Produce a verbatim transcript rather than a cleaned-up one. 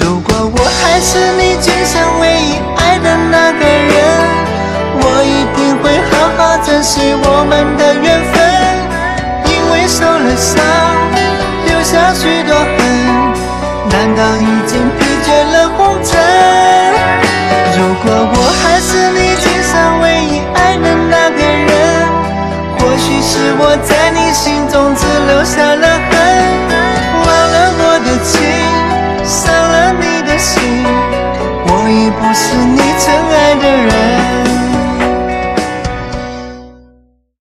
如果我还是你今生唯一爱的那个人，我一定会好好珍惜我们的缘分。因为受了伤，留下许多恨，难道一